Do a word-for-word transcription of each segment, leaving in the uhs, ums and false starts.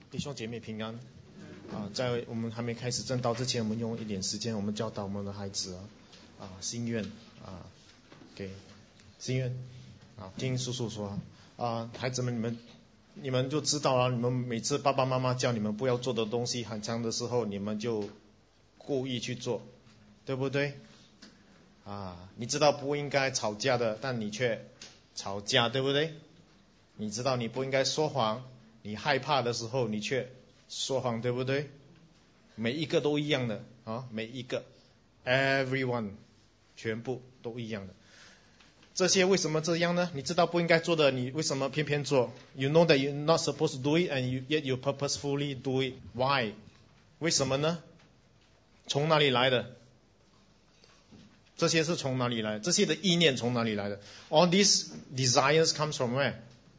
弟兄姐妹平安啊！在我们还没开始正道之前，我们用一点时间，我们教导我们的孩子啊，啊心愿啊，给心愿啊，听叔叔说啊，孩子们你们你们就知道了，你们每次爸爸妈妈叫你们不要做的东西很长的时候，你们就故意去做，对不对？啊，你知道不应该吵架的，但你却吵架，对不对？你知道你不应该说谎，你害怕的时候你却说谎，对不对？每一个都一样的啊，每一个 everyone 全部都一样的。这些为什么这样呢？你知道不应该做的，你为什么偏偏做？ You know that you're not supposed to do it and you, yet you purposefully do it. Why? 为什么呢？从哪里来的？这些是从哪里来的？这些的意念从哪里来的？ All these desires comes from where?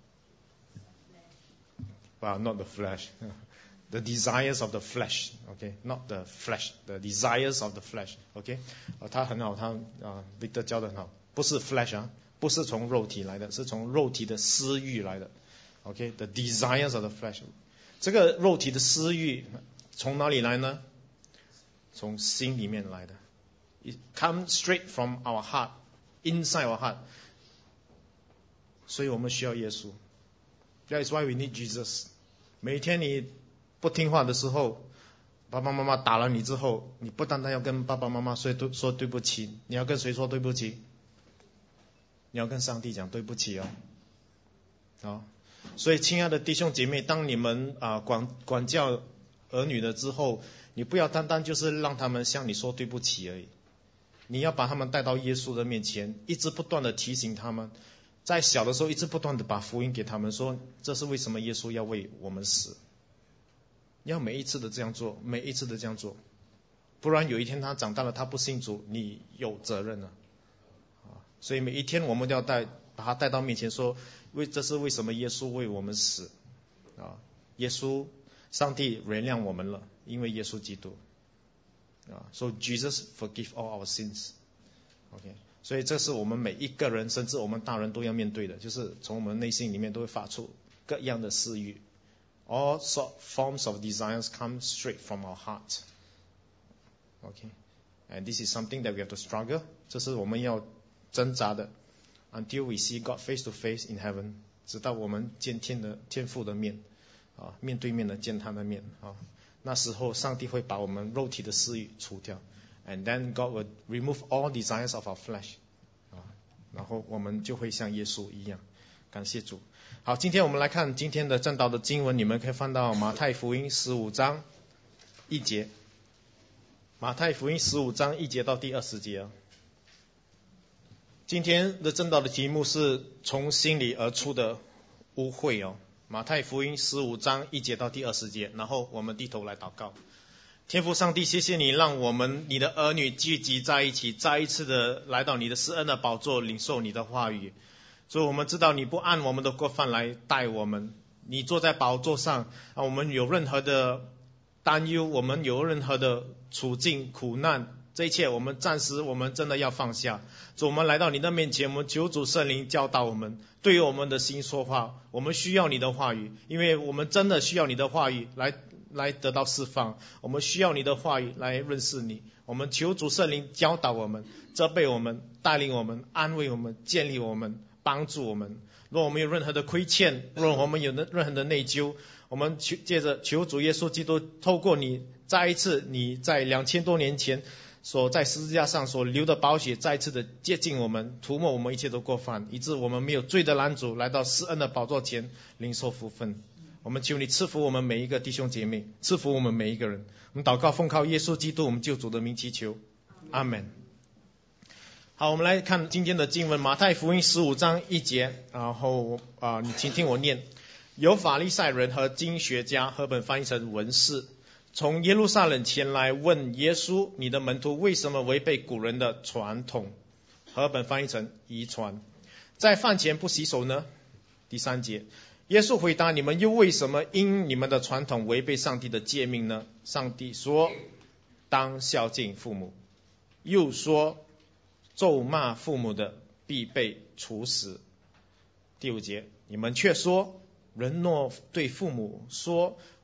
Well, not the flesh. The desires of the flesh. Okay, not the flesh. The desires of the flesh. Okay, 呃，他很好，他啊 ，Victor 教得很好，不是 flesh 啊，不是从肉体来的，是从肉体的私欲来的。Okay, the desires of the flesh. 这个肉体的私欲从哪里来呢？从心里面来的。It comes straight from our heart, inside our heart. 所以我们需要耶稣。That is why we need Jesus. 每一天你不听话的时候，爸爸妈妈打了你之后，你不单单要跟爸爸妈妈说对说对不起，你要跟谁说对不起？你要跟上帝讲对不起哦。好，所以亲爱的弟兄姐妹，当你们啊管管教儿女了之后，你不要单单就是让他们向你说对不起而已，你要把他们带到耶稣的面前，一直不断的提醒他们。在小的时候一直不断的把福音给他们说，这是为什么耶稣要为我们死，要每一次的这样做，每一次的这样做，不然有一天他长大了他不信主，你有责任了。所以每一天我们都要带把他带到面前说，为这是为什么耶稣为我们死啊？耶稣上帝原谅我们了，因为耶稣基督啊 So Jesus forgive all our sins. OK， 所以这是我们每一个人，甚至我们大人都要面对的，就是从我们内心里面都会发出各样的私欲。All sort forms of desires come straight from our heart. Okay, and this is something that we have to struggle. 这是我们要挣扎的 until we see God face to face in heaven. 直到我们见天的天父的面啊，面对面的见他的面啊。那时候上帝会把我们肉体的私欲除掉。And then God will remove all desires of our flesh. 啊，然后我们就会像耶稣一样。感谢主。好，今天我们来看今天的正道的经文，你们可以翻到马太福音十五章一节。马太福音十五章一节到第二十节。今天的正道的题目是从心里而出的污秽哦。马太福音十五章一节到第二十节，然后我们低头来祷告。天父上帝，谢谢你让我们你的儿女聚集在一起，再一次的来到你的施恩的宝座，领受你的话语。所以我们知道你不按我们的过犯来待我们，你坐在宝座上啊，我们有任何的担忧，我们有任何的处境苦难，这一切我们暂时我们真的要放下。所以我们来到你的面前，我们求主圣灵教导我们，对于我们的心说话。我们需要你的话语，因为我们真的需要你的话语来来得到释放，我们需要你的话语来认识你。我们求主圣灵教导我们，责备我们，带领我们，安慰我们，建立我们，帮助我们。若我们有任何的亏欠，若我们有任何的内疚，我们求借着求主耶稣基督透过你再一次你在两千多年前所在十字架上所流的宝血再一次的接近我们，涂抹我们一切的过犯，以致我们没有罪的拦阻来到施恩的宝座前领受福分。我们求你赐福我们每一个弟兄姐妹，赐福我们每一个人。我们祷告奉靠耶稣基督我们救主的名祈求，阿们。好，我们来看今天的经文，马太福音十五章一节，然后啊，你请听我念。有法利赛人和经学家，和本翻译成文士，从耶路撒冷前来问耶稣，你的门徒为什么违背古人的传统？和本翻译成遗传，在饭前不洗手呢？第三节，耶稣回答，你们又为什么因你们的传统违背上帝的诫命呢？上帝说，当孝敬父母。又说，咒骂父母的必被处死。第五节，你们却说，人若对父母说，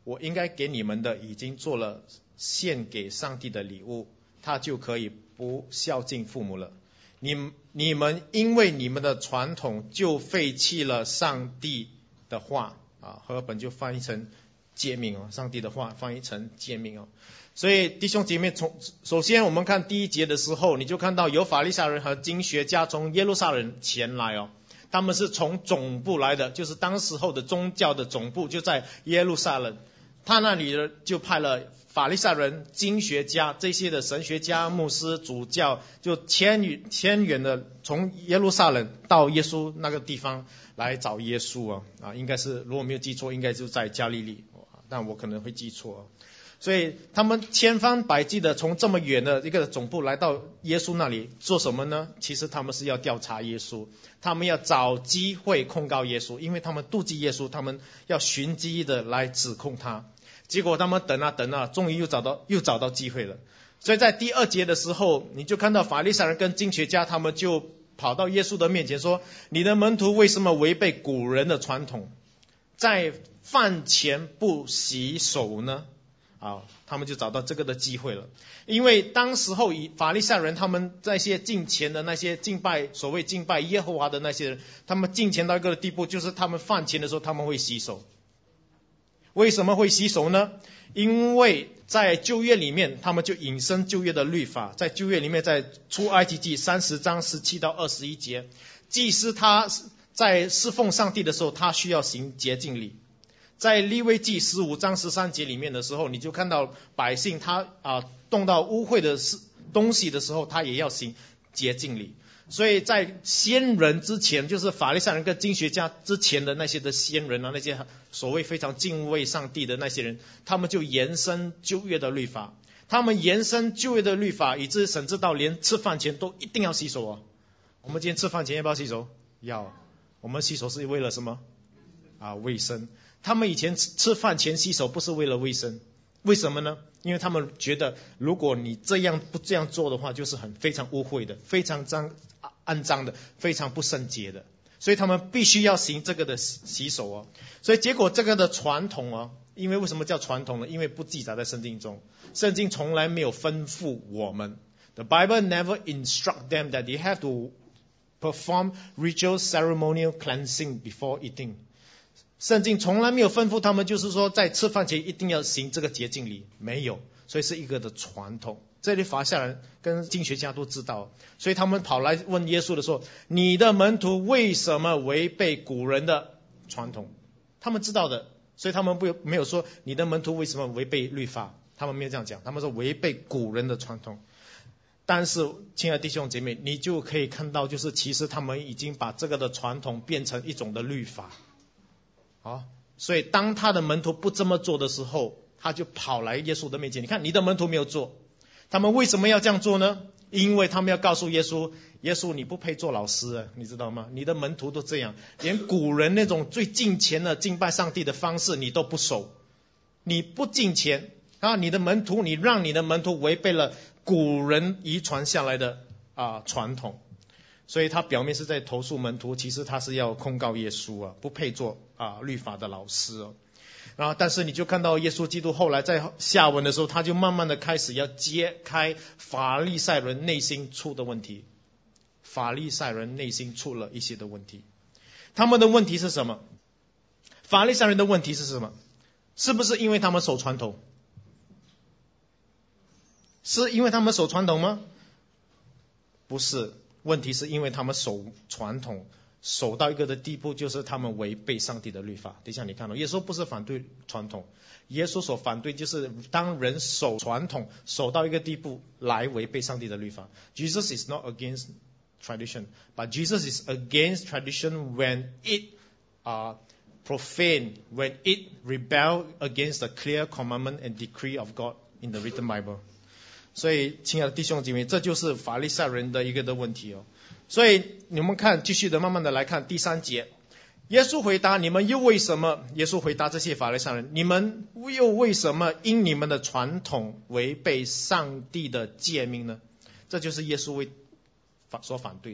我应该给你们的已经做了献给上帝的礼物，他就可以不孝敬父母了。你你们因为你们的传统就废弃了上帝的话啊，和本就翻译成诫命哦，上帝的话翻译成诫命哦。所以弟兄姐妹，从首先我们看第一节的时候，你就看到有法利赛人和经学家从耶路撒冷前来哦，他们是从总部来的，就是当时候的宗教的总部就在耶路撒冷，他那里就派了法利赛人、经学家这些的神学家、牧师、主教，就千远千远的从耶路撒冷到耶稣那个地方来找耶稣啊啊，应该是如果没有记错，应该就在加利利，但我可能会记错啊。所以他们千方百计的从这么远的一个总部来到耶稣那里做什么呢？其实他们是要调查耶稣，他们要找机会控告耶稣，因为他们妒忌耶稣，他们要寻机的来指控他。结果他们等啊等啊，终于又找到又找到机会了。所以在第二节的时候，你就看到法利赛人跟经学家他们就跑到耶稣的面前说，你的门徒为什么违背古人的传统，在饭前不洗手呢？啊，他们就找到这个的机会了。因为当时候以法利赛人他们在些敬虔的那些敬拜所谓敬拜耶和华的那些人，他们敬虔到一个地步，就是他们饭前的时候他们会洗手。为什么会洗手呢？因为在旧约里面他们就引申旧约的律法，在旧约里面在出埃及记三十章十七到二十一节，祭司他在侍奉上帝的时候他需要行洁净礼。在利未记十五章十三节里面的时候，你就看到百姓他啊动到污秽的东西的时候，他也要行洁净礼。所以在先人之前，就是法利赛人跟经学家之前的那些的先人啊，那些所谓非常敬畏上帝的那些人，他们就延伸旧约的律法，他们延伸旧约的律法，以致甚至到连吃饭前都一定要洗手啊。我们今天吃饭前要不要洗手？要。我们洗手是为了什么？啊，卫生。他们以前吃饭前洗手不是为了卫生，为什么呢？因为他们觉得如果你这样不这样做的话，就是很非常污秽的，非常脏肮脏的，非常不圣洁的，所以他们必须要行这个的洗手哦。所以结果这个的传统哦，因为为什么叫传统呢？因为不记载在圣经中，圣经从来没有吩咐我们。The Bible never instruct them that they have to perform ritual ceremonial cleansing before eating。圣经从来没有吩咐他们，就是说在吃饭前一定要行这个洁净礼，没有，所以是一个的传统。这里法利赛人跟经学家都知道，所以他们跑来问耶稣的时候，你的门徒为什么违背古人的传统？他们知道的，所以他们不没有说你的门徒为什么违背律法，他们没有这样讲，他们说违背古人的传统。但是亲爱的弟兄姐妹，你就可以看到，就是其实他们已经把这个的传统变成一种的律法。好，所以当他的门徒不这么做的时候，他就跑来耶稣的面前。你看，你的门徒没有做，他们为什么要这样做呢？因为他们要告诉耶稣，耶稣你不配做老师啊，你知道吗？你的门徒都这样，连古人那种最敬虔的敬拜上帝的方式你都不守，你不敬虔啊，你的门徒，你让你的门徒违背了古人遗传下来的啊传统。所以他表面是在投诉门徒，其实他是要控告耶稣啊，不配做啊律法的老师哦。然后，但是你就看到耶稣基督后来在下文的时候，他就慢慢的开始要揭开法利赛人内心出的问题。法利赛人内心出了一些的问题，他们的问题是什么？法利赛人的问题是什么？是不是因为他们守传统？是因为他们守传统吗？不是。问题是因为他们守传统，守到一个的地步，就是他们违背上帝的律法。等一下你看到，耶稣不是反对传统，耶稣所反对就是当人守传统，守到一个地步来违背上帝的律法。Jesus is not against tradition, but Jesus is against tradition when it uh, profane, when it rebel against the clear commandment and decree of God in the written Bible。所以亲爱的弟兄姐妹，这就是法利赛人的一个的问题哦。所以你们看，继续的慢慢的来看第三节，耶稣回答，你们又为什么？耶稣回答这些法利赛人，你们又为什么因你们的传统违背上帝的诫命呢？这就是耶稣为所反对的。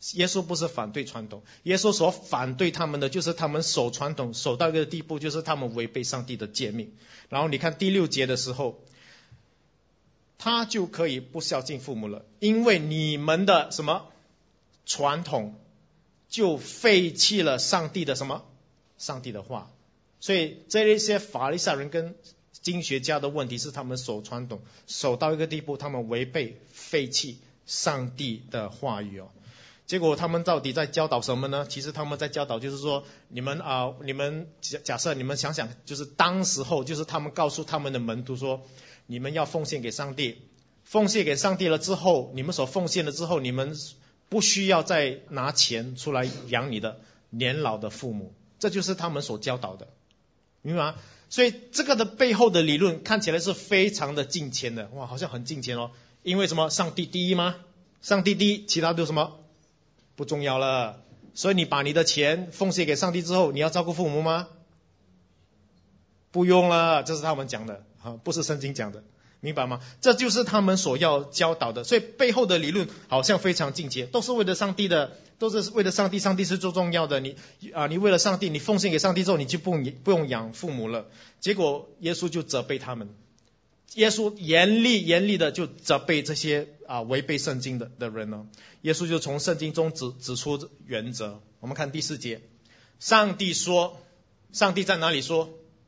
耶稣不是反对传统，耶稣所反对他们的就是他们守传统守到一个地步，就是他们违背上帝的诫命。然后你看第六节的时候，他就可以不孝敬父母了，因为你们的什么传统就废弃了上帝的什么上帝的话。所以这一些法利赛人跟经学家的问题是他们守传统守到一个地步，他们违背废弃上帝的话语哦。结果他们到底在教导什么呢？其实他们在教导就是说，你们啊、呃，你们假假设你们想想，就是当时候就是他们告诉他们的门徒说，你们要奉献给上帝，奉献给上帝了之后，你们所奉献了之后，你们不需要再拿钱出来养你的年老的父母，这就是他们所教导的，明白吗？所以这个的背后的理论看起来是非常的敬虔的，哇，好像很敬虔哦。因为什么？上帝第一吗？上帝第一，其他都什么不重要了。所以你把你的钱奉献给上帝之后，你要照顾父母吗？不用了，这是他们讲的啊，不是圣经讲的，明白吗？这就是他们所要教导的。所以背后的理论好像非常敬虔，都是为了上帝的，都是为了上帝，上帝是最重要的。你啊，你为了上帝，你奉献给上帝之后，你就不不用养父母了。结果耶稣就责备他们，耶稣严厉严厉的就责备这些啊违背圣经的的人呢。耶稣就从圣经中指指出原则。我们看第四节，上帝说，上帝在哪里说？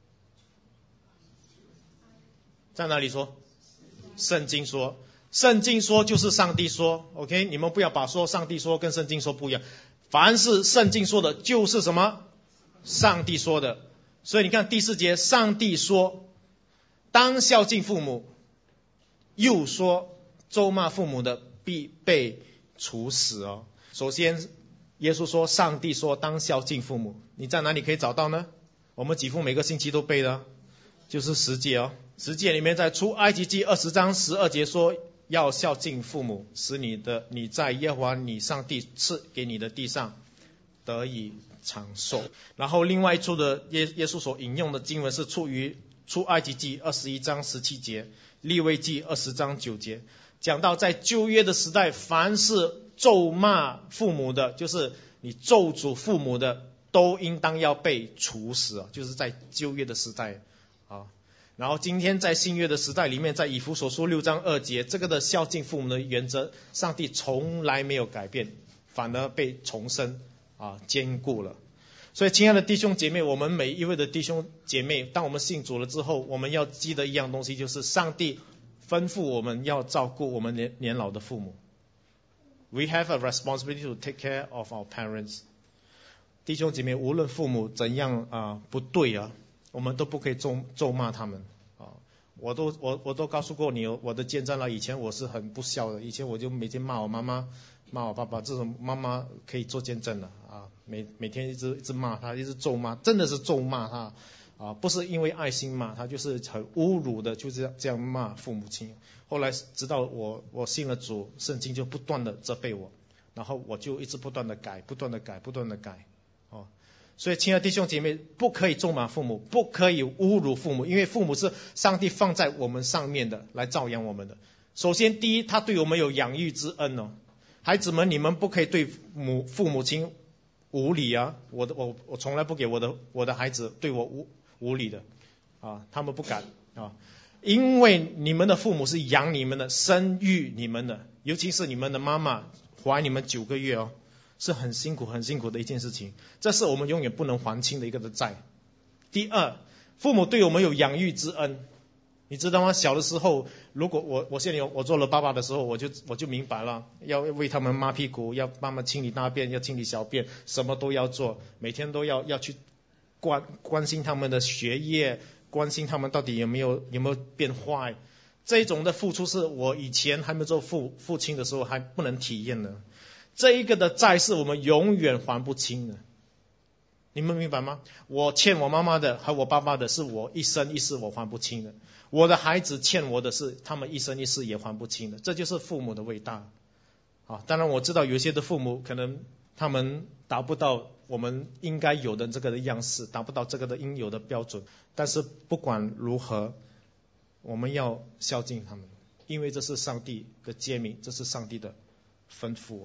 在哪里说？圣经说，圣经说就是上帝说 ，OK， 你们不要把说上帝说跟圣经说不一样。凡是圣经说的，就是什么？上帝说的。所以你看第四节，上帝说，当孝敬父母，又说咒骂父母的必被处死哦。首先，耶稣说，上帝说当孝敬父母，你在哪里可以找到呢？我们几乎每个星期都背的，就是十诫哦。十诫里面在出埃及记二十章十二节说，要孝敬父母，使你的你在耶和华你上帝赐给你的地上得以长寿。然后另外一处的耶耶稣所引用的经文是出于出埃及记二十一章十七节，利未记二十章九节，讲到在旧约的时代，凡是咒骂父母的，就是你咒诅父母的，都应当要被处死，就是在旧约的时代啊。然后今天在新约的时代里面，在以弗所书六章二节，这个的孝敬父母的原则，上帝从来没有改变，反而被重生啊坚固了。所以亲爱的弟兄姐妹，我们每一位的弟兄姐妹，当我们信主了之后，我们要记得一样东西，就是上帝吩咐我们要照顾我们年年老的父母。We have a responsibility to take care of our parents。弟兄姐妹，无论父母怎样啊不对啊，我们都不可以咒咒骂他们啊！我都我我都告诉过你我的见证了。以前我是很不孝的，以前我就每天骂我妈妈、骂我爸爸，这种妈妈可以做见证了啊！每每天一直一直骂他，一直咒骂，真的是咒骂他啊！不是因为爱心骂他，就是很侮辱的，就这样这样骂父母亲。后来直到我我信了主，圣经就不断的责备我，然后我就一直不断的改，不断的改，不断的改哦。所以亲爱的弟兄姐妹，不可以咒骂父母，不可以侮辱父母，因为父母是上帝放在我们上面的，来照养我们的。首先第一，他对我们有养育之恩哦。孩子们，你们不可以对母父母亲无礼啊！我的我我从来不给我的我的孩子对我无无礼的啊，他们不敢啊，因为你们的父母是养你们的，生育你们的，尤其是你们的妈妈怀你们九个月哦。是很辛苦很辛苦的一件事情，这是我们永远不能还清的一个的债。第二，父母对我们有养育之恩，你知道吗？小的时候，如果我我现在有我做了爸爸的时候，我就我就明白了，要为他们抹屁股，要帮忙清理大便，要清理小便，什么都要做，每天都要要去关关心他们的学业，关心他们到底有没有有没有变坏。这种的付出是我以前还没做父父亲的时候还不能体验的。这一个的债是我们永远还不清的，你们明白吗？我欠我妈妈的和我爸爸的是我一生一世我还不清的，我的孩子欠我的是他们一生一世也还不清的，这就是父母的伟大啊！当然我知道有些的父母可能他们达不到我们应该有的这个的样式，达不到这个的应有的标准，但是不管如何，我们要孝敬他们，因为这是上帝的诫命，这是上帝的吩咐啊。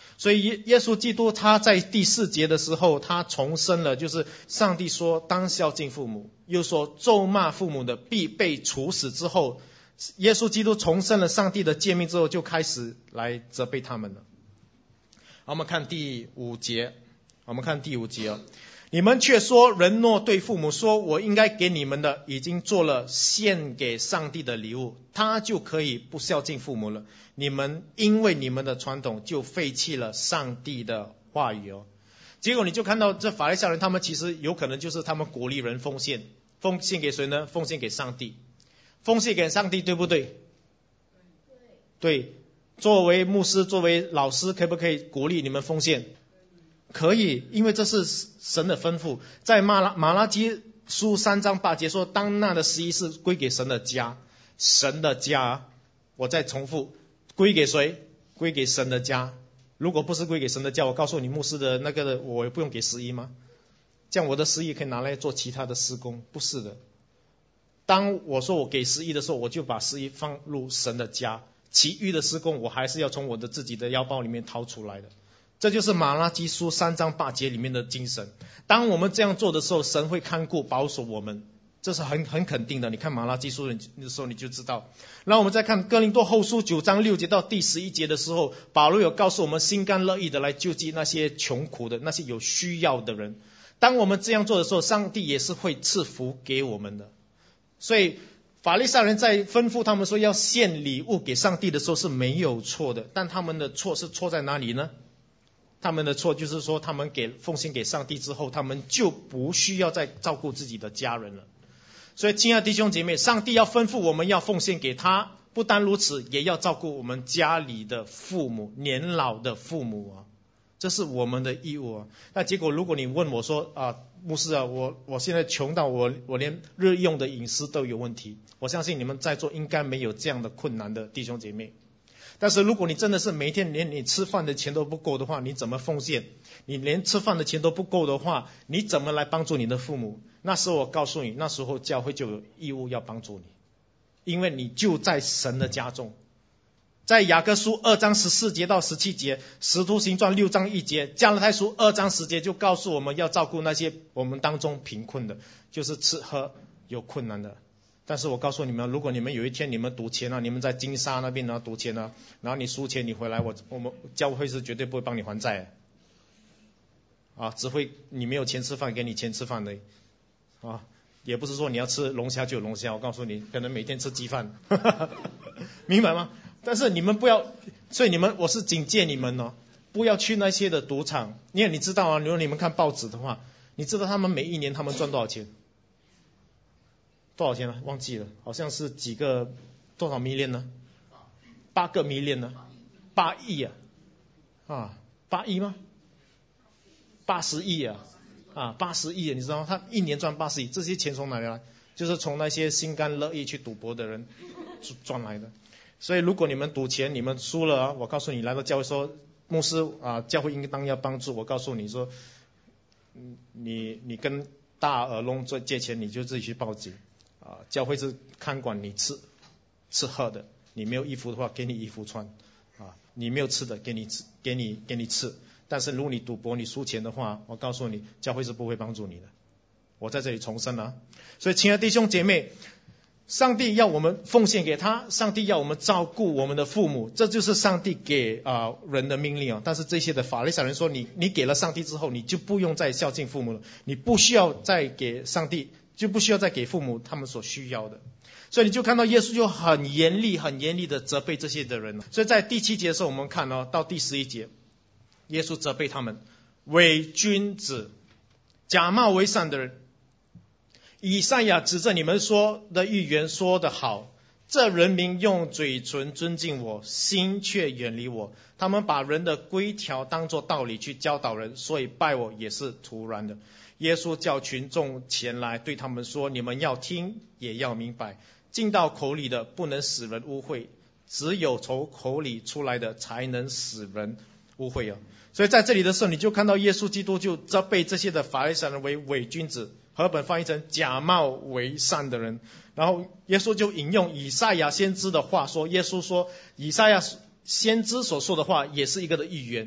所以耶耶稣基督他在第四节的时候，他重申了，就是上帝说当孝敬父母，又说咒骂父母的必被处死之后，耶稣基督重申了上帝的诫命之后，就开始来责备他们了。好，我们看第五节，我们看第五节哦。你们却说，人若对父母说，我应该给你们的已经做了献给上帝的礼物，他就可以不孝敬父母了。你们因为你们的传统就废弃了上帝的话语哦。结果你就看到这法利赛人，他们其实有可能就是他们鼓励人奉献，奉献给谁呢？奉献给上帝，奉献给上帝，对不对？对。作为牧师，作为老师，可不可以鼓励你们奉献？可以，因为这是神的吩咐。在马拉马拉基书三章八节说，当纳的十一是归给神的家，神的家，我再重复，归给谁？归给神的家。如果不是归给神的家，我告诉你，牧师的那个的，我不用给十一吗？这样我的十一可以拿来做其他的施工？不是的。当我说我给十一的时候，我就把十一放入神的家，其余的施工我还是要从我的自己的腰包里面掏出来的。这就是马拉基书三章八节里面的精神。当我们这样做的时候，神会看顾保守我们，这是很很肯定的。你看马拉基书的时候你就知道。然后我们再看哥林多后书九章六节到第十一节的时候，保罗有告诉我们心甘乐意的来救济那些穷苦的，那些有需要的人。当我们这样做的时候，上帝也是会赐福给我们的。所以法利赛人在吩咐他们说要献礼物给上帝的时候是没有错的，但他们的错是错在哪里呢？他们的错就是说，他们给奉献给上帝之后，他们就不需要再照顾自己的家人了。所以亲爱的弟兄姐妹，上帝要吩咐我们要奉献给他，不单如此，也要照顾我们家里的父母，年老的父母啊，这是我们的义务啊。那结果如果你问我说啊，牧师啊，我我现在穷到我我连日用的饮食都有问题，我相信你们在座应该没有这样的困难的弟兄姐妹。但是如果你真的是每天连你吃饭的钱都不够的话，你怎么奉献？你连吃饭的钱都不够的话，你怎么来帮助你的父母？那时候我告诉你，那时候教会就有义务要帮助你，因为你就在神的家中。在雅各书二章十四节到十七节，使徒行传六章一节，加拉太书二章十节就告诉我们要照顾那些我们当中贫困的，就是吃喝有困难的。但是我告诉你们，如果你们有一天你们赌钱啊，你们在金沙那边啊赌钱啊，然后你输钱你回来，我我们教会是绝对不会帮你还债啊，只会你没有钱吃饭给你钱吃饭的啊，也不是说你要吃龙虾就有龙虾，我告诉你，可能每天吃鸡饭，明白吗？但是你们不要，所以你们我是警戒你们哦，不要去那些的赌场，因为你知道啊，如果你们看报纸的话，你知道他们每一年他们赚多少钱？多少钱呢？忘记了，好像是几个多少 million 呢？八个 million 呢？八亿啊！啊，八亿吗？八十亿啊！啊，八十亿，你知道吗？他一年赚八十亿，这些钱从哪里来？就是从那些心甘乐意去赌博的人赚来的。所以如果你们赌钱，你们输了啊，我告诉你，来到教会说，牧师啊，教会应当要帮助。我告诉你说，你你跟大耳窿借钱，你就自己去报警。啊，教会是看管你吃吃喝的，你没有衣服的话，给你衣服穿，啊，你没有吃的，给你吃，给你给你吃。但是如果你赌博，你输钱的话，我告诉你，教会是不会帮助你的。我在这里重申了，所以亲爱的弟兄姐妹，上帝要我们奉献给他，上帝要我们照顾我们的父母，这就是上帝给啊、呃、人的命令啊。但是这些的法利赛人说，你你给了上帝之后，你就不用再孝敬父母了，你不需要再给上帝。就不需要再给父母他们所需要的，所以你就看到耶稣就很严厉很严厉的责备这些的人。所以在第七节的时候，我们看哦，到第十一节，耶稣责备他们伪君子，假冒为善的人。以赛亚指着你们说的预言说得好，这人民用嘴唇尊敬我，心却远离我，他们把人的规条当作道理去教导人，所以拜我也是徒然的。耶稣叫群众前来，对他们说，你们要听也要明白，进到口里的不能使人污秽，只有从口里出来的才能使人污秽啊。所以在这里的时候，你就看到耶稣基督就责备这些的法利赛人为伪君子，和本翻译成假冒为善的人。然后耶稣就引用以赛亚先知的话说，耶稣说以赛亚先知所说的话也是一个的预言，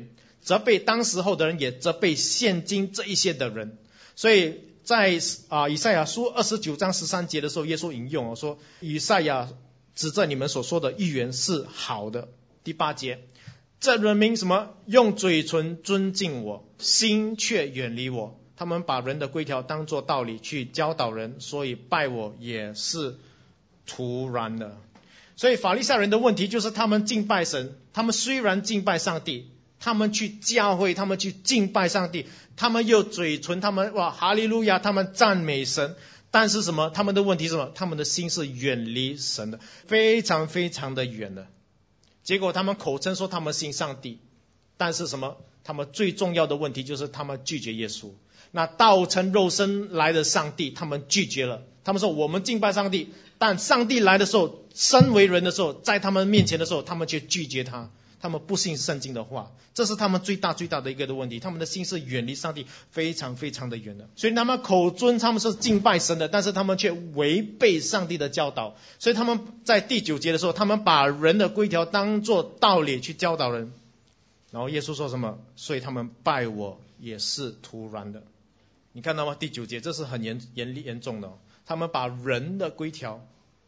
责备当时候的人，也责备现今这一些的人。所以在啊以赛亚书二十九章十三节的时候，耶稣引用说，以赛亚指着你们所说的预言是好的。第八节，这人民什么？用嘴唇尊敬我，心却远离我。他们把人的规条当作道理去教导人，所以拜我也是徒然的。所以法利赛人的问题就是他们敬拜神，他们虽然敬拜上帝，他们去教会，他们去敬拜上帝，他们又嘴唇，他们哇哈利路亚，他们赞美神，但是什么？他们的问题是什么？他们的心是远离神的，非常非常的远的。结果他们口称说他们信上帝，但是什么？他们最重要的问题就是他们拒绝耶稣。那道成肉身来的上帝，他们拒绝了。他们说我们敬拜上帝，但上帝来的时候，身为人的时候，在他们面前的时候，他们却拒绝他。他们不信圣经的话，这是他们最大最大的一个的问题。他们的心是远离上帝非常非常的远的。所以他们口尊他们是敬拜神的，但是他们却违背上帝的教导。所以他们在第九节的时候，他们把人的规条当作道理去教导人。然后耶稣说什么？所以他们拜我也是徒然的。你看到吗？第九节，这是很严严厉严重的、哦。他们把人的规条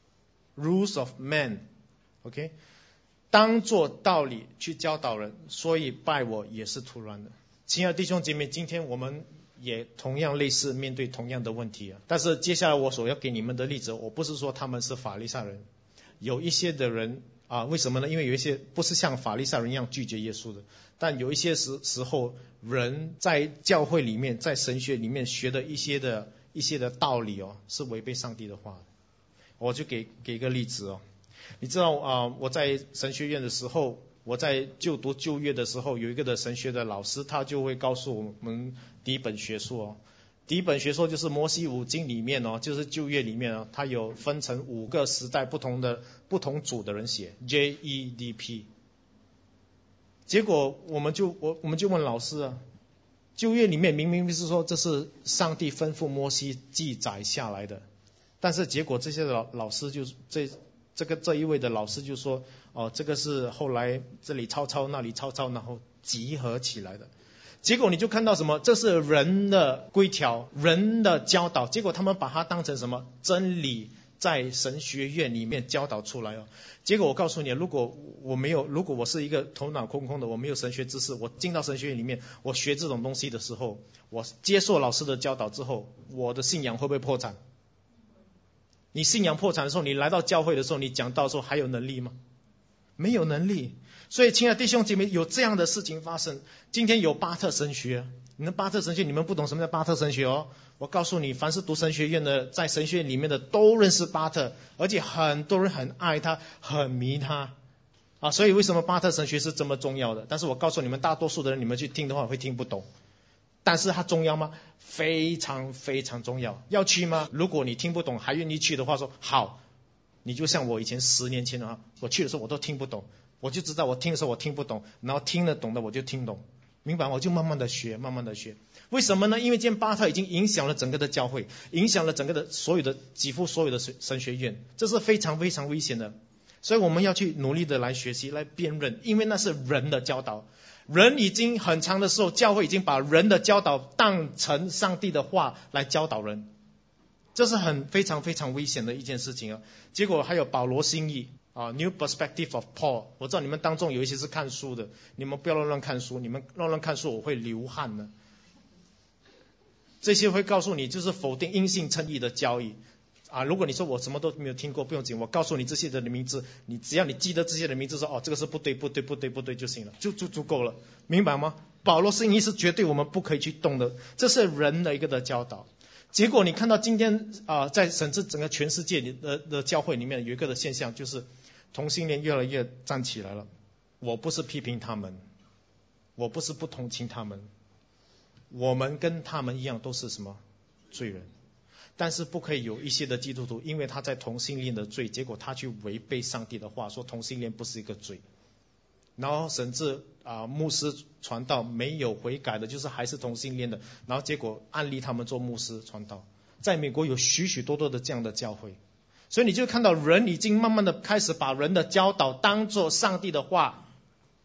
rules of man OK 当作道理去教导人，所以拜我也是徒然的。亲爱的弟兄姐妹，今天我们也同样类似面对同样的问题啊。但是接下来我所要给你们的例子，我不是说他们是法利赛人，有一些的人啊，为什么呢？因为有一些不是像法利赛人一样拒绝耶稣的，但有一些时时候人在教会里面，在神学里面学的一些的一些的道理哦，是违背上帝的话的。我就给给一个例子哦。你知道啊、呃，我在神学院的时候，我在就读旧约的时候，有一个的神学的老师，他就会告诉我们第一本学说哦。第一本学说就是摩西五经里面哦，就是旧约里面哦，它有分成五个时代不同的不同组的人写 J E D P。结果我们就我我们就问老师啊，旧约里面明明是说这是上帝吩咐摩西记载下来的，但是结果这些老老师就这这个这一位的老师就说哦，这个是后来这里抄抄那里抄抄，然后集合起来的。结果你就看到什么？这是人的规条，人的教导。结果他们把它当成什么真理，在神学院里面教导出来哦。结果我告诉你，如果我没有，如果我是一个头脑空空的，我没有神学知识，我进到神学院里面，我学这种东西的时候，我接受老师的教导之后，我的信仰会不会破产？你信仰破产的时候，你来到教会的时候，你讲道的时候还有能力吗？没有能力。所以亲爱的弟兄姐妹，有这样的事情发生。今天有巴特神学，你们巴特神学，你们不懂什么叫巴特神学哦。我告诉你，凡是读神学院的，在神学院里面的都认识巴特，而且很多人很爱他，很迷他啊。所以为什么巴特神学是这么重要的？但是我告诉你们，大多数的人你们去听的话会听不懂。但是它重要吗？非常非常重要。要去吗？如果你听不懂还愿意去的话，说好，你就像我以前十年前啊，我去的时候我都听不懂，我就知道我听的时候我听不懂，然后听得懂的我就听懂，明白？我就慢慢的学，慢慢的学。为什么呢？因为今天巴特已经影响了整个的教会，影响了整个的所有的几乎所有的神学院，这是非常非常危险的。所以我们要去努力的来学习，来辨认，因为那是人的教导。人已经很长的时候，教会已经把人的教导当成上帝的话来教导人，这是很非常非常危险的一件事情啊。结果还有保罗新译啊 ，New Perspective of Paul。我知道你们当中有一些是看书的，你们不要乱乱看书，你们乱乱看书我会流汗的。这些会告诉你，就是否定因信称义的教义啊。如果你说我什么都没有听过，不用紧，我告诉你这些人的名字，你只要你记得这些人的名字，说哦这个是不对不对不对不对就行了，就就足够了，明白吗？保罗新译是绝对我们不可以去动的，这是人的一个的教导。结果你看到今天啊、呃，在甚至整个全世界的的教会里面有一个的现象，就是同性恋越来越站起来了。我不是批评他们，我不是不同情他们，我们跟他们一样都是什么罪人。但是不可以有一些的基督徒，因为他在同性恋的罪，结果他去违背上帝的话，说同性恋不是一个罪，然后甚至啊、呃、牧师传道没有悔改的，就是还是同性恋的，然后结果安利他们做牧师传道。在美国有许许多多的这样的教会，所以你就看到人已经慢慢的开始把人的教导当作上帝的话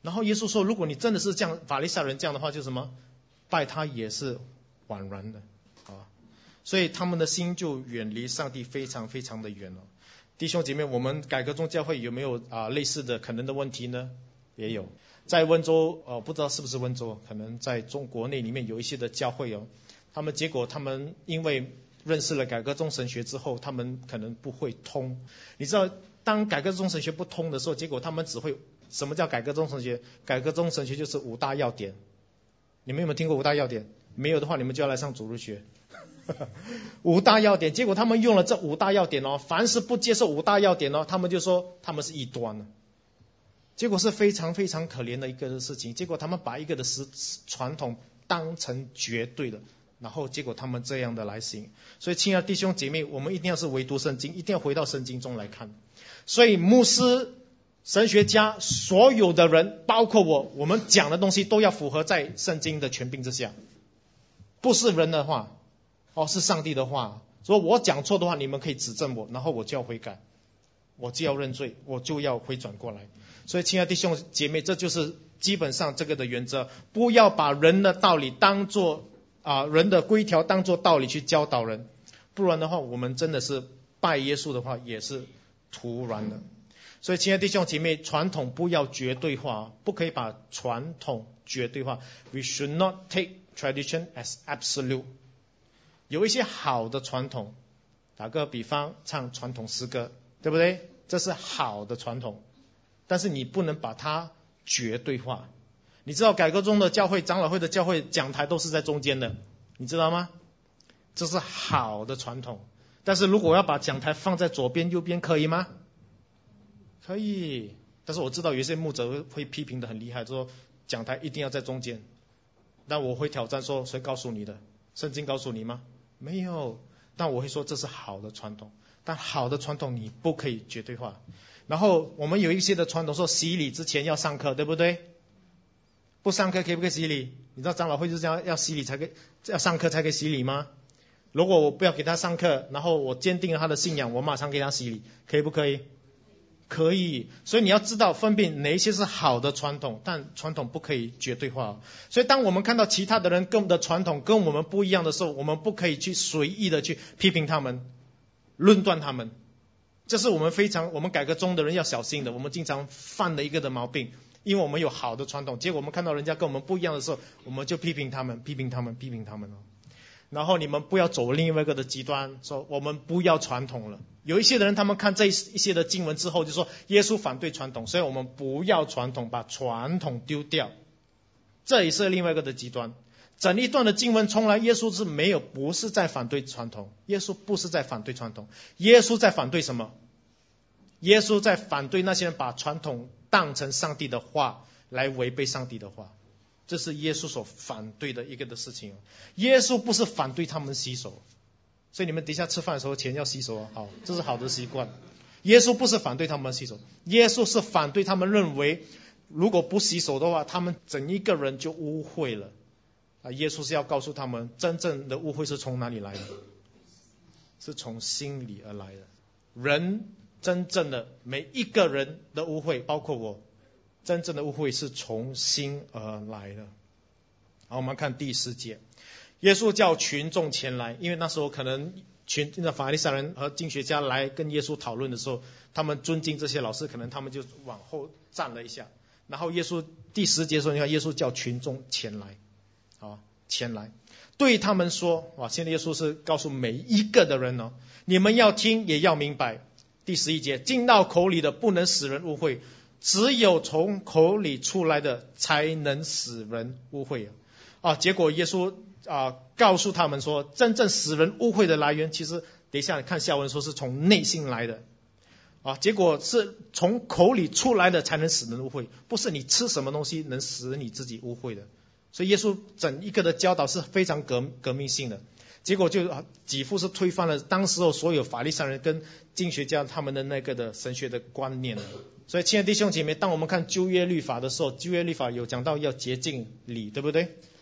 然后耶稣说，如果你真的是这样，法利赛人这样的话，就什么拜他也是枉然的啊。所以他们的心就远离上帝非常非常的远了。弟兄姐妹，我们改革宗教会有没有啊类似的可能的问题呢？也有。在温州，呃，不知道是不是温州，可能在中国内里面有一些的教会哦，他们结果他们因为认识了改革宗神学之后，他们可能不会通。你知道，当改革宗神学不通的时候，结果他们只会，什么叫改革宗神学？改革宗神学就是五大要点。你们有没有听过五大要点？没有的话，你们就要来上主日学。五大要点，结果他们用了这五大要点哦，凡是不接受五大要点哦，他们就说他们是异端了。结果是非常非常可怜的一个事情。结果他们把一个的实传统当成绝对的，然后结果他们这样的来行。所以亲爱的弟兄姐妹，我们一定要是唯独圣经，一定要回到圣经中来看。所以牧师、神学家，所有的人，包括我，我们讲的东西都要符合在圣经的权柄之下，不是人的话，哦，是上帝的话。所以我讲错的话，你们可以指正我，然后我就要悔改，我就要认罪，我就要回转过来。所以亲爱的弟兄姐妹，这就是基本上这个的原则，不要把人的道理当作啊人的规条当作道理去教导人，不然的话，我们真的是拜耶稣的话也是徒然的。所以亲爱的弟兄姐妹，传统不要绝对化，不可以把传统绝对化。We should not take tradition as absolute。有一些好的传统，打个比方，唱传统诗歌，对不对？这是好的传统。但是你不能把它绝对化。你知道改革中的教会、长老会的教会讲台都是在中间的，你知道吗？这是好的传统。但是如果我要把讲台放在左边、右边，可以吗？可以。但是我知道有些牧者会批评的很厉害，说讲台一定要在中间。但我会挑战说，谁告诉你的？圣经告诉你吗？没有。但我会说这是好的传统。但好的传统你不可以绝对化。然后我们有一些的传统说洗礼之前要上课，对不对？不上课可以不可以洗礼？你知道长老会就是这样，要洗礼才可以，要上课才可以洗礼吗？如果我不要给他上课，然后我坚定了他的信仰，我马上给他洗礼，可以不可以？可以。所以你要知道分辨哪一些是好的传统，但传统不可以绝对化。所以当我们看到其他的人跟我们的传统跟我们不一样的时候，我们不可以去随意的去批评他们，论断他们。这是我们非常我们改革中的人要小心的，我们经常犯的一个的毛病。因为我们有好的传统，结果我们看到人家跟我们不一样的时候，我们就批评他们批评他们批评他们了。然后你们不要走另外一个的极端，说我们不要传统了。有一些人他们看这一些的经文之后就说耶稣反对传统，所以我们不要传统，把传统丢掉，这也是另外一个的极端。整一段的经文从来耶稣是没有不是在反对传统，耶稣不是在反对传统，耶稣在反对什么？耶稣在反对那些人把传统当成上帝的话来违背上帝的话，这是耶稣所反对的一个的事情。耶稣不是反对他们洗手，所以你们等一下吃饭的时候前要洗手，好，这是好的习惯。耶稣不是反对他们洗手，耶稣是反对他们认为如果不洗手的话，他们整一个人就污秽了。啊，耶稣是要告诉他们，真正的污秽是从哪里来的？是从心里而来的。人真正的每一个人的污秽，包括我，真正的污秽是从心而来的。好，我们看第十节，耶稣叫群众前来，因为那时候可能群那法利赛人和经学家来跟耶稣讨论的时候，他们尊敬这些老师，可能他们就往后站了一下。然后耶稣第十节说，你看耶稣叫群众前来。啊，前来对他们说，哇，现在耶稣是告诉每一个的人哦，你们要听也要明白。第十一节，进到口里的不能使人污秽，只有从口里出来的才能使人污秽啊。结果耶稣啊告诉他们说，真正使人污秽的来源，其实等一下看下文说是从内心来的啊。结果是从口里出来的才能使人污秽，不是你吃什么东西能使你自己污秽的。所以耶稣整一个的教导是非常革革命性的，结果就几乎是推翻了当时候所有法利赛人跟经学家他们的那个的神学的观念。所以亲爱的弟兄姐妹，当我们看旧约律法的时候，旧约律法有讲到要洁净礼，对不对？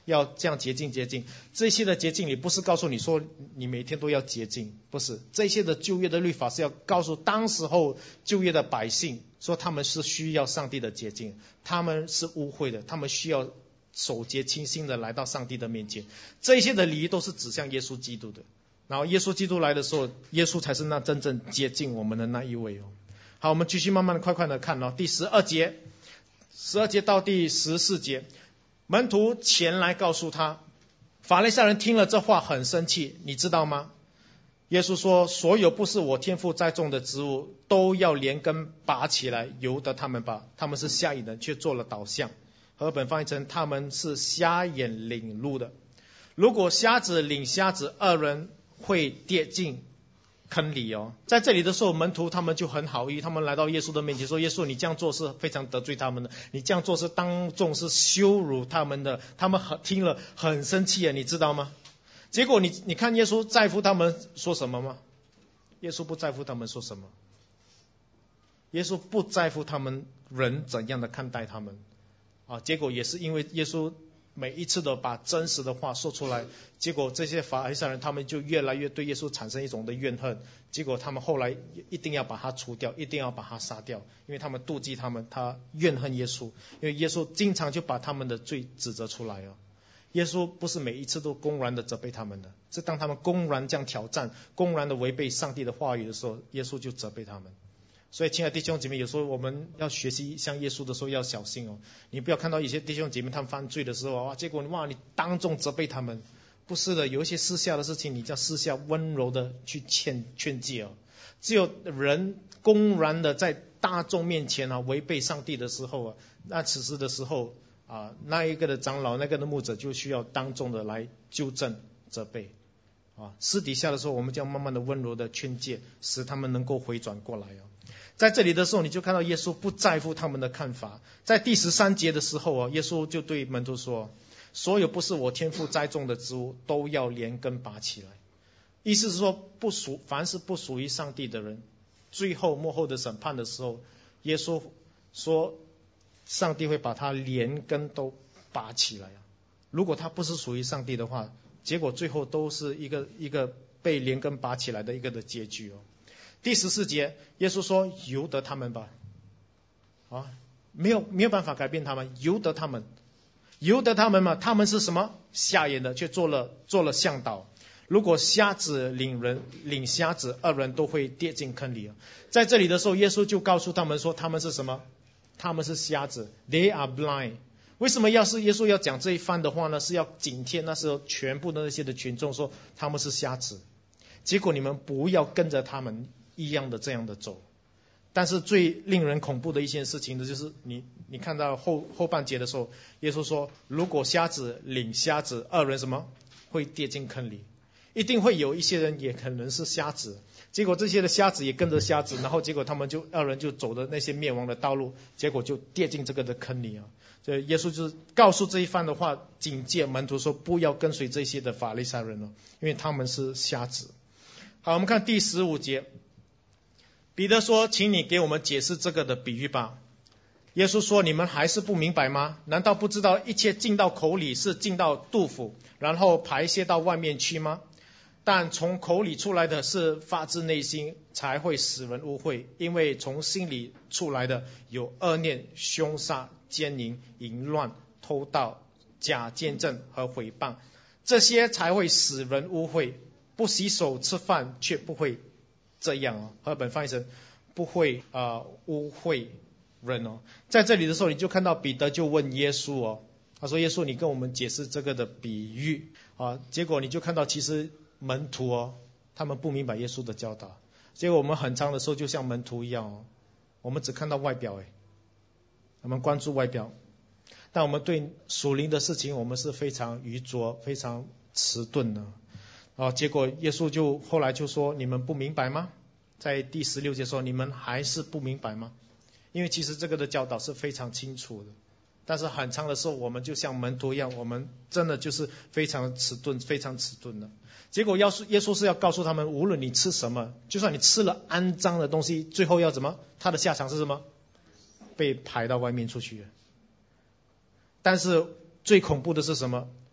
要这样洁净洁净。这些的洁净里不是告诉你说你每天都要洁净，不是。这些的旧约的律法是要告诉当时候旧约的百姓，说他们是需要上帝的洁净，他们是污秽的，他们需要守洁清心的来到上帝的面前。这些的礼仪都是指向耶稣基督的。然后耶稣基督来的时候，耶稣才是那真正洁净我们的那一位哦。好，我们继续慢慢的快快的看哦。第十二节，十二节到第十四节，门徒前来告诉他，法利赛人听了这话很生气，你知道吗？耶稣说，所有不是我天父栽种的植物，都要连根拔起来，由得他们吧。他们是瞎眼人，却做了导向。和本翻译成他们是瞎眼领路的。如果瞎子领瞎子，二人会跌进坑里哦。在这里的时候，门徒他们就很好意，他们来到耶稣的面前说，耶稣你这样做是非常得罪他们的，你这样做是当众是羞辱他们的，他们很听了很生气啊，你知道吗？结果你你看耶稣在乎他们说什么吗？耶稣不在乎他们说什么，耶稣不在乎他们人怎样的看待他们啊。结果也是因为耶稣每一次的把真实的话说出来，结果这些法利赛人他们就越来越对耶稣产生一种的怨恨，结果他们后来一定要把他除掉，一定要把他杀掉，因为他们妒忌他们，他怨恨耶稣，因为耶稣经常就把他们的罪指责出来哦。耶稣不是每一次都公然的责备他们的，是当他们公然这样挑战，公然的违背上帝的话语的时候，耶稣就责备他们。所以亲爱的弟兄姐妹，有时候我们要学习像耶稣的时候要小心哦。你不要看到一些弟兄姐妹他们犯罪的时候，哇，结果哇你当众责备他们，不是的，有一些私下的事情，你叫私下温柔的去劝劝诫哦。只有人公然的在大众面前啊违背上帝的时候啊，那此时的时候啊，那一个的长老，那个的牧者就需要当众的来纠正责备啊。私底下的时候，我们就要慢慢的温柔的劝诫，使他们能够回转过来哦。在这里的时候，你就看到耶稣不在乎他们的看法。在第十三节的时候啊，耶稣就对门徒说，所有不是我天父栽种的植物，都要连根拔起来。意思是说，不属凡是不属于上帝的人，最后末后的审判的时候，耶稣说上帝会把他连根都拔起来啊。如果他不是属于上帝的话，结果最后都是一个一个被连根拔起来的一个的结局哦。第十四节，耶稣说，由得他们吧。啊，没有没有办法改变他们，由得他们，由得他们嘛。他们是什么？瞎眼的，却做了做了向导。如果瞎子领人领瞎子，二人都会跌进坑里。在这里的时候，耶稣就告诉他们说，他们是什么？他们是瞎子 ，They are blind。为什么要是耶稣要讲这一番的话呢？是要警惕那时候全部的那些的群众说他们是瞎子。结果你们不要跟着他们一样的这样的走。但是最令人恐怖的一件事情呢，就是你你看到后后半节的时候，耶稣说，如果瞎子领瞎子，二人什么会跌进坑里？一定会有一些人也可能是瞎子，结果这些的瞎子也跟着瞎子，然后结果他们就二人就走的那些灭亡的道路，结果就跌进这个的坑里啊。所以耶稣就是告诉这一番的话，警戒门徒说不要跟随这些的法利赛人了，因为他们是瞎子。好，我们看第十五节，彼得说，请你给我们解释这个的比喻吧。耶稣说，你们还是不明白吗？难道不知道一切进到口里是进到肚腹，然后排泄到外面去吗？但从口里出来的是发自内心，才会使人污秽，因为从心里出来的有恶念、凶杀、奸淫、淫乱、偷盗、假见证和毁谤，这些才会使人污秽。不洗手吃饭却不会这样哦，和本翻译成不会呃污秽人哦。在这里的时候，你就看到彼得就问耶稣哦，他说耶稣，你跟我们解释这个的比喻啊。结果你就看到其实门徒哦，他们不明白耶稣的教导。结果我们很长的时候就像门徒一样哦，我们只看到外表，诶，我们关注外表，但我们对属灵的事情我们是非常愚拙、非常迟钝的啊。结果耶稣就后来就说，你们不明白吗？在第十六节说，你们还是不明白吗？因为其实这个的教导是非常清楚的，但是很长的时候我们就像门徒一样，我们真的就是非常迟钝非常迟钝的。结果要是耶稣是要告诉他们，无论你吃什么，就算你吃了肮脏的东西，最后要怎么？他的下场是什么？被排到外面出去。但是最恐怖的是什么？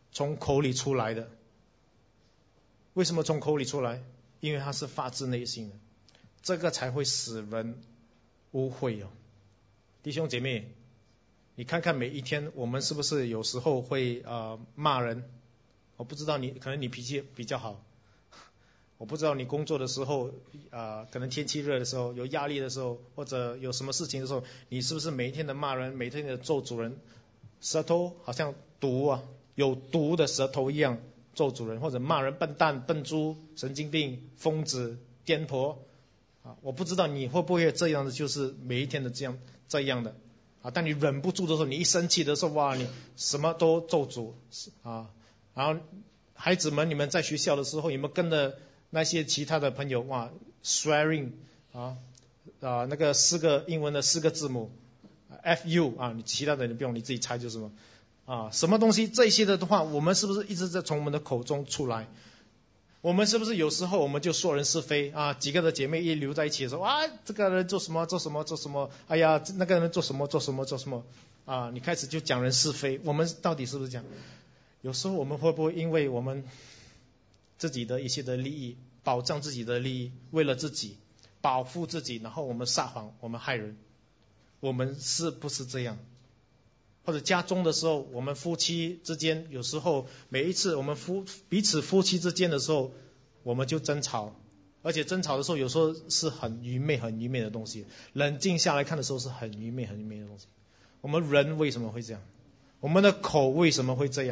从口里出来的。为什么从口里出来？因为它是发自内心的，这个才会使人污秽哦。弟兄姐妹，你看看每一天我们是不是有时候会呃骂人？我不知道你，可能你脾气比较好，我不知道你工作的时候啊、呃，可能天气热的时候，有压力的时候，或者有什么事情的时候，你是不是每一天的骂人，每一天的咒主人，舌头好像毒啊，有毒的舌头一样咒主人，或者骂人笨蛋、笨猪、神经病、疯子、癫婆啊，我不知道你会不会这样的，就是每一天的这样这样的啊。当你忍不住的时候，你一生气的时候，哇，你什么都咒主啊。然后孩子们，你们在学校的时候，有没有跟着那些其他的朋友哇 swearing 啊啊那个四个英文的四个字母 F U 啊，你其他的你不用，你自己猜就是什么啊，什么东西这些的话，我们是不是一直在从我们的口中出来？我们是不是有时候我们就说人是非啊？几个的姐妹一留在一起的时候啊，这个人做什么做什么做什么，哎呀，那个人做什么做什么做什么啊？你开始就讲人是非，我们到底是不是这样？有时候我们会不会因为我们自己的一些的利益，保障自己的利益，为了自己保护自己，然后我们撒谎，我们害人？我们是不是这样？或者家中的时候，我们夫妻之间，有时候每一次我们夫彼此夫妻之间的时候，我们就争吵，而且争吵的时候有时候是很愚昧很愚昧的东西，冷静下来看的时候是很愚昧很愚昧的东西。我们人为什么会这样？我们的口为什么会这样？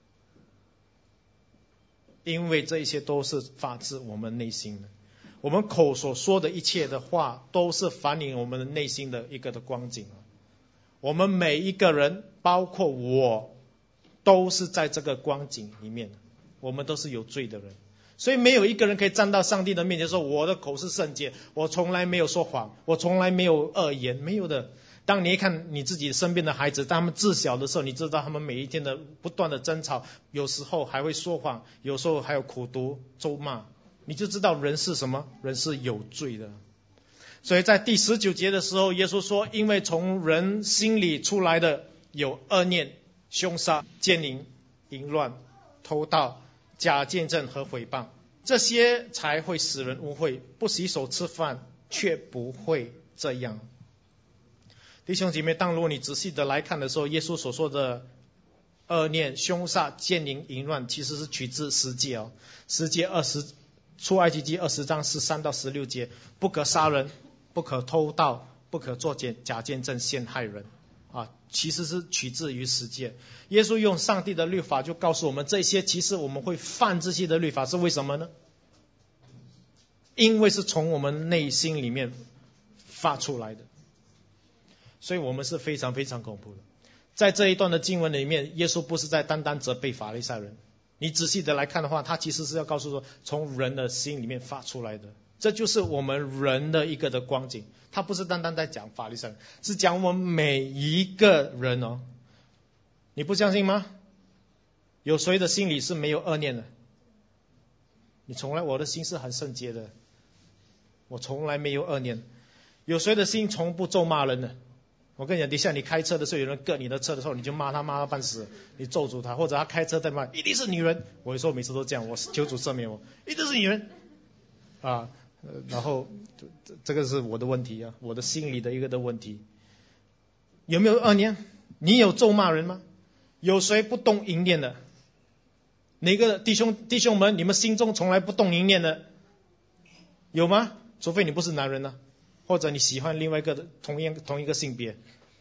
因为这一切都是发自我们内心的，我们口所说的一切的话，都是反映我们的内心的一个的光景。我们每一个人，包括我，都是在这个光景里面，我们都是有罪的人，所以没有一个人可以站到上帝的面前说，我的口是圣洁，我从来没有说谎，我从来没有恶言，没有的。当你一看你自己身边的孩子，当他们自小的时候，你知道他们每一天的不断的争吵，有时候还会说谎，有时候还有苦毒咒骂，你就知道人是什么？人是有罪的。所以在第十九节的时候，耶稣说，因为从人心里出来的有恶念、凶杀、奸淫、淫乱、偷盗、假见证和毁谤，这些才会使人污秽。不洗手吃饭却不会这样。弟兄姐妹，当如果你仔细的来看的时候，耶稣所说的恶念、凶杀、奸淫、淫乱，其实是取自十诫哦。十诫二十，出埃及记二十章十三到十六节，不可杀人，不可偷盗，不可作假见证陷害人啊，其实是取自于十诫。耶稣用上帝的律法就告诉我们，这些其实我们会犯这些的律法是为什么呢？因为是从我们内心里面发出来的。所以我们是非常非常恐怖的。在这一段的经文里面，耶稣不是在单单责备法利赛人，你仔细的来看的话，他其实是要告诉说，从人的心里面发出来的，这就是我们人的一个的光景。他不是单单在讲法利赛人，是讲我们每一个人哦。你不相信吗？有谁的心里是没有恶念的？你从来，我的心是很圣洁的，我从来没有恶念。有谁的心从不咒骂人的？我跟你讲，等一下你开车的时候，有人割你的车的时候，你就骂他骂他半死，你咒诅他，或者他开车在骂，一定是女人。我有时候每次都这样，我求主赦免我，一定是女人啊。然后这个是我的问题啊，我的心里的一个的问题。有没有恶念？你有咒骂人吗？有谁不动淫念的？哪个弟兄弟兄们，你们心中从来不动淫念的有吗？除非你不是男人啊，或者你喜欢另外一个同样同一个性别，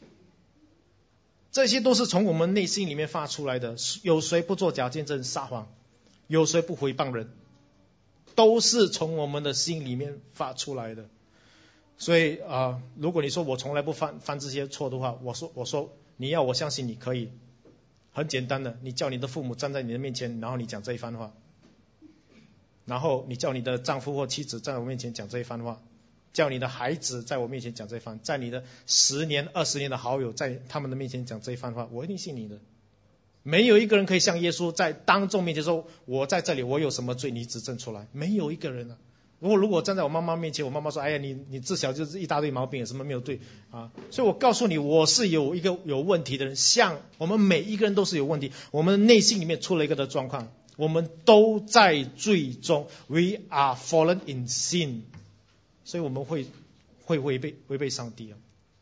这些都是从我们内心里面发出来的。有谁不做假见证撒谎？有谁不诽谤人？都是从我们的心里面发出来的。所以啊、呃，如果你说我从来不犯犯这些错的话，我说我说你要我相信你可以，很简单的，你叫你的父母站在你的面前，然后你讲这一番话，然后你叫你的丈夫或妻子在我面前讲这一番话，叫你的孩子在我面前讲这一番，在你的十年二十年的好友在他们的面前讲这一番话，我一定信你的。没有一个人可以像耶稣在当众面前说，我在这里我有什么罪，你指证出来，没有一个人啊。 如果如果站在我妈妈面前，我妈妈说：“哎呀，你你自小就是一大堆毛病，有什么没有对啊？”所以我告诉你，我是有一个有问题的人，像我们每一个人都是有问题，我们的内心里面出了一个的状况，我们都在罪中 ，We are fallen in sin， 所以我们会会违背违背上帝啊。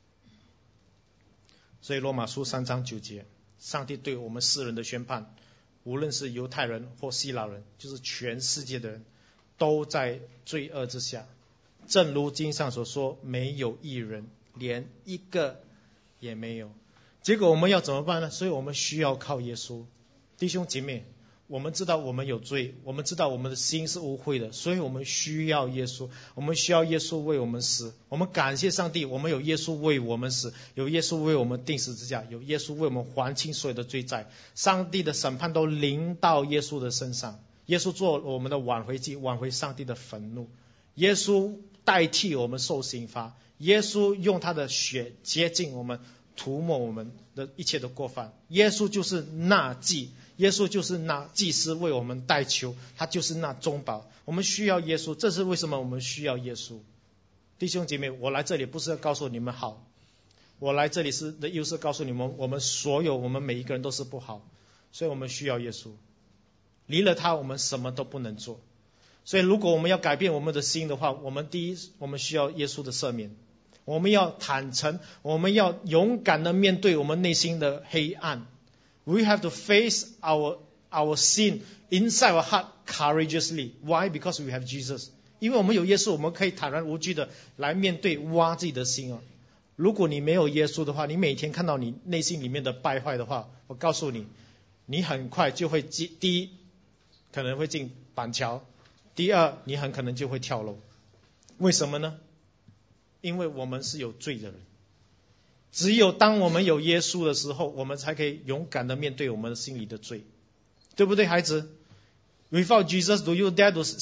所以罗马书三章九节，上帝对我们世人的宣判，无论是犹太人或希腊人，就是全世界的人，都在罪恶之下。正如经上所说，没有义人，连一个也没有。结果我们要怎么办呢？所以我们需要靠耶稣。弟兄姐妹，我们知道我们有罪，我们知道我们的心是污秽的，所以我们需要耶稣，我们需要耶稣为我们死。我们感谢上帝，我们有耶稣为我们死，有耶稣为我们钉十字架，有耶稣为我们还清所有的罪债。上帝的审判都临到耶稣的身上，耶稣做我们的挽回祭，挽回上帝的愤怒。耶稣代替我们受刑罚，耶稣用他的血洁净我们，涂抹我们的一切的过犯。耶稣就是那祭，耶稣就是那祭司为我们代求，他就是那中保。我们需要耶稣，这是为什么我们需要耶稣。弟兄姐妹，我来这里不是要告诉你们好，我来这里是的又是告诉你们，我们所有我们每一个人都是不好，所以我们需要耶稣。离了他，我们什么都不能做。所以如果我们要改变我们的心的话，我们第一，我们需要耶稣的赦免，我们要坦诚，我们要勇敢的面对我们内心的黑暗。We have to face our our sin inside our heart courageously. Why? Because we have Jesus. 因为我们有耶稣，我们可以坦然无惧的来面对挖自己的心啊。如果你没有耶稣的话，你每天看到你内心里面的败坏的话，我告诉你，你很快就会进，第一可能会进板桥，第二你很可能就会跳楼。为什么呢？因为我们是有罪的人，只有当我们有耶稣的时候，我们才可以勇敢的面对我们心里的罪，对不对，孩子？ Without Jesus, do you dare to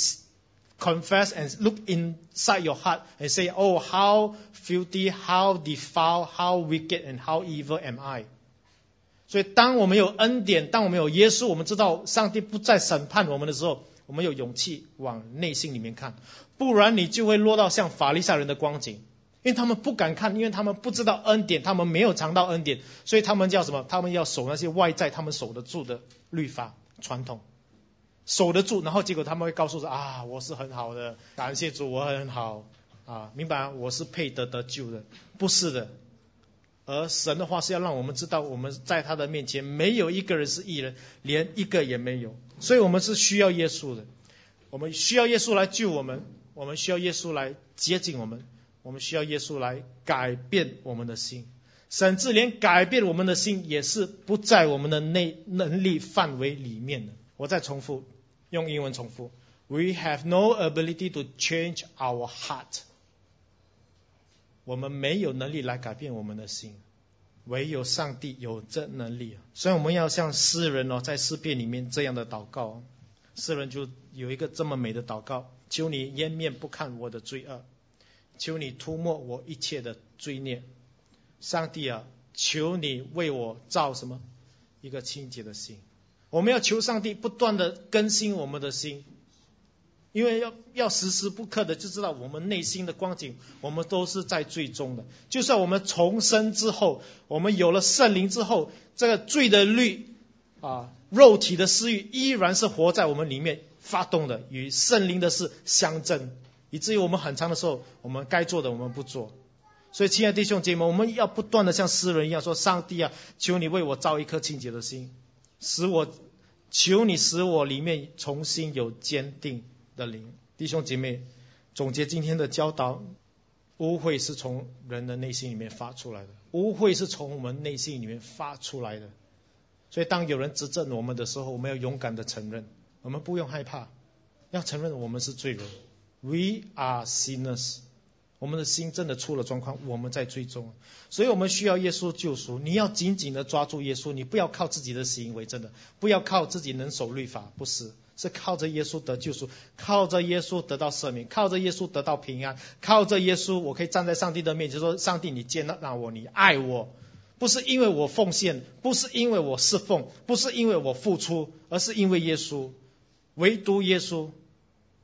confess and look inside your heart and say, oh, how filthy, how defiled, how wicked and how evil am I? 所以当我们有恩典，当我们有耶稣，我们知道上帝不再审判我们的时候，我们有勇气往内心里面看，不然你就会落到像法利赛人的光景。因为他们不敢看，因为他们不知道恩典，他们没有尝到恩典，所以他们叫什么？他们要守那些外在他们守得住的律法传统，守得住，然后结果他们会告诉说啊，我是很好的，感谢主，我很好啊，明白？我是配得得救的，不是的。而神的话是要让我们知道，我们在他的面前没有一个人是义人，连一个也没有。所以我们是需要耶稣的，我们需要耶稣来救我们，我们需要耶稣来接近我们。我们需要耶稣来改变我们的心，甚至连改变我们的心也是不在我们的内能力范围里面的。我再重复，用英文重复 We have no ability to change our heart. 我们没有能力来改变我们的心，唯有上帝有这能力。所以我们要像诗人哦，在诗篇里面这样的祷告，诗人就有一个这么美的祷告：求你掩面不看我的罪恶，求你涂抹我一切的罪孽。上帝啊，求你为我造什么？一个清洁的心。我们要求上帝不断的更新我们的心，因为要要时时不刻的就知道我们内心的光景，我们都是在罪中的。就算我们重生之后，我们有了圣灵之后，这个罪的律啊，肉体的私欲依然是活在我们里面发动的，与圣灵的事相争，以至于我们很长的时候，我们该做的我们不做。所以亲爱的弟兄姐妹，我们要不断的像诗人一样说：上帝啊，求你为我造一颗清洁的心，使我求你使我里面重新有坚定的灵。弟兄姐妹，总结今天的教导，污秽是从人的内心里面发出来的，污秽是从我们内心里面发出来的。所以当有人指正我们的时候，我们要勇敢的承认，我们不用害怕，要承认我们是罪人。We are sinners， 我们的心真的出了状况，我们在罪中，所以我们需要耶稣救赎。你要紧紧的抓住耶稣，你不要靠自己的行为，真的不要靠自己能守律法，不是，是靠着耶稣得救赎，靠着耶稣得到赦免，靠着耶稣得到平安，靠着耶稣我可以站在上帝的面前说：上帝你接纳我，你爱我，不是因为我奉献，不是因为我侍奉，不是因为我付出，而是因为耶稣，唯独耶稣。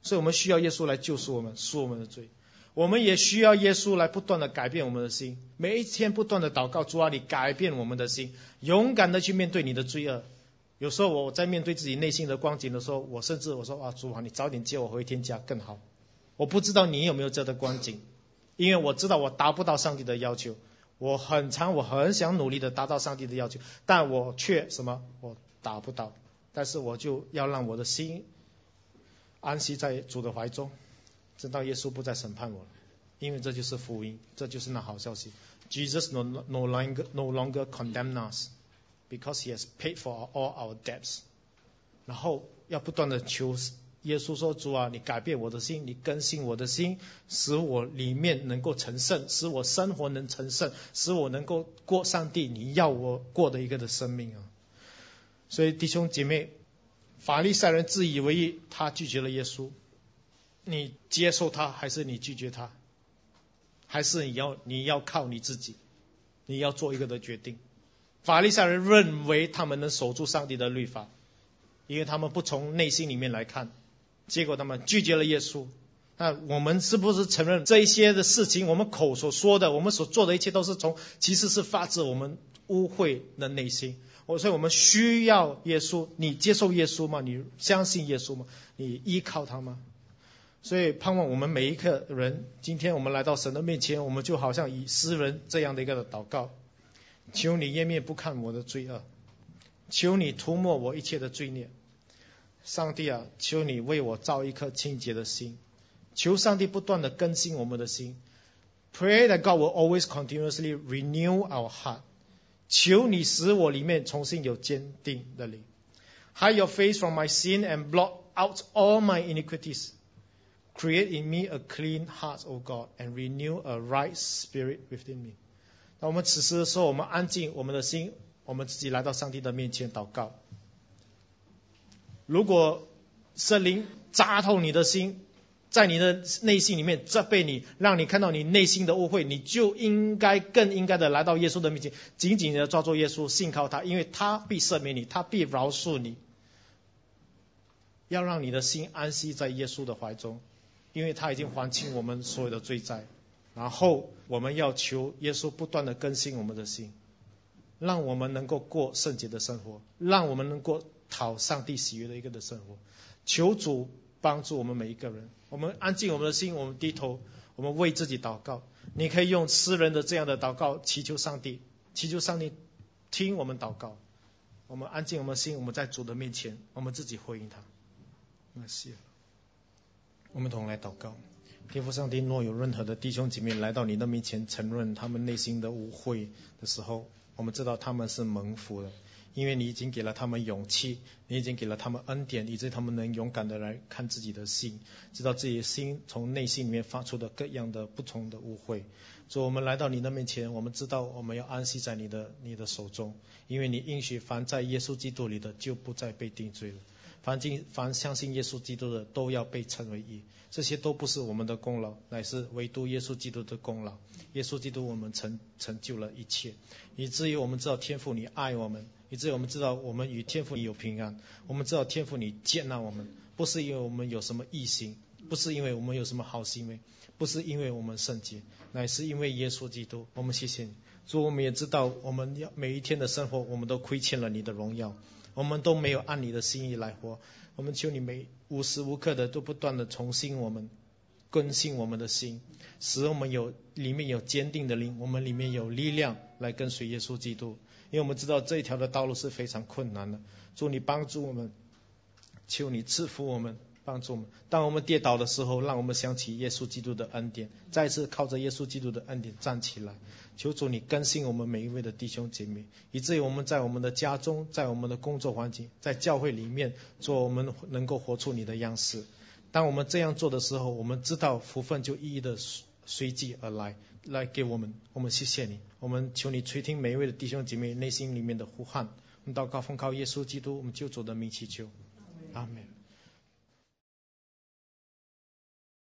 所以我们需要耶稣来救赎我们，赎我们的罪。我们也需要耶稣来不断的改变我们的心，每一天不断的祷告，主啊，你改变我们的心，勇敢的去面对你的罪恶。有时候我在面对自己内心的光景的时候，我甚至我说啊，主啊，你早点接我回天家更好。我不知道你有没有这样的光景，因为我知道我达不到上帝的要求，我很常我很想努力的达到上帝的要求，但我却什么我达不到。但是我就要让我的心安息在主的怀中，直到耶稣不再审判我了，因为这就是福音，这就是那好消息。 Jesus no, no, longer, no longer condemn us because he has paid for all our debts。 然后要不断的求耶稣说，主啊，你改变我的心，你更新我的心，使我里面能够成圣，使我生活能成圣，使我能够过上帝你要我过的一个的生命啊。所以弟兄姐妹，法利赛人自以为意，他拒绝了耶稣，你接受他还是你拒绝他？还是你要你要靠你自己？你要做一个的决定。法利赛人认为他们能守住上帝的律法，因为他们不从内心里面来看，结果他们拒绝了耶稣。那我们是不是承认这一些的事情，我们口所说的，我们所做的一切都是从其实是发自我们污秽的内心。所以我们需要耶稣。你接受耶稣吗？你相信耶稣吗？你依靠他吗？所以盼望我们每一个人，今天我们来到神的面前，我们就好像以诗人这样的一个祷告，求你掩面不看我的罪恶，求你涂抹我一切的罪孽。上帝啊，求你为我造一颗清洁的心，求上帝不断的更新我们的心。 Pray that God will always continuously renew our heart。 求你使我里面重新有坚定的灵。 Hide your face from my sin and blot out all my iniquities。 Create in me a clean heart, O God, and renew a right spirit within me。 那我们此时的时候，我们安静我们的心，我们自己来到上帝的面前祷告。如果圣灵扎透你的心，在你的内心里面责备你，让你看到你内心的污秽，你就应该更应该的来到耶稣的面前，紧紧的抓住耶稣，信靠他，因为他必赦免你，他必饶恕你。要让你的心安息在耶稣的怀中，因为他已经还清我们所有的罪债。然后我们要求耶稣不断的更新我们的心，让我们能够过圣洁的生活，让我们能够讨上帝喜悦的一个的生活。求主帮助我们每一个人，我们安静我们的心，我们低头，我们为自己祷告。你可以用诗人的这样的祷告祈求上帝，祈求上帝听我们祷告。我们安静我们的心，我们在主的面前，我们自己回应他。那谢了，我们同来祷告。天父上帝，若有任何的弟兄姐妹来到你的面前，承认他们内心的污秽的时候，我们知道他们是蒙福的，因为你已经给了他们勇气，你已经给了他们恩典，以致他们能勇敢的来看自己的心，知道自己的心从内心里面发出的各样的不同的污秽。所以我们来到你的面前，我们知道我们要安息在你的你的手中，因为你应许凡在耶稣基督里的就不再被定罪了。凡今凡相信耶稣基督的都要被称为义，这些都不是我们的功劳，乃是唯独耶稣基督的功劳。耶稣基督我们成成就了一切，以至于我们知道天父你爱我们，以至于我们知道我们与天父你有平安，我们知道天父你接纳我们，不是因为我们有什么义行，不是因为我们有什么好行为，不是因为我们圣洁，乃是因为耶稣基督。我们谢谢你，主，我们也知道我们要每一天的生活我们都亏欠了你的荣耀，我们都没有按你的心意来活。我们求你每无时无刻的都不断的重新我们更新我们的心，使我们有里面有坚定的灵，我们里面有力量来跟随耶稣基督。因为我们知道这一条的道路是非常困难的，主你帮助我们，求你赐福我们，帮助我们。当我们跌倒的时候，让我们想起耶稣基督的恩典，再次靠着耶稣基督的恩典站起来。求主你更新我们每一位的弟兄姐妹，以至于我们在我们的家中，在我们的工作环境，在教会里面做我们能够活出你的样式。当我们这样做的时候，我们知道福分就一一的随即而来，来给我们。我们谢谢你，我们求你垂听每一位的弟兄姐妹内心里面的呼喊。我们祷告奉靠耶稣基督我们救主的名祈求，阿们。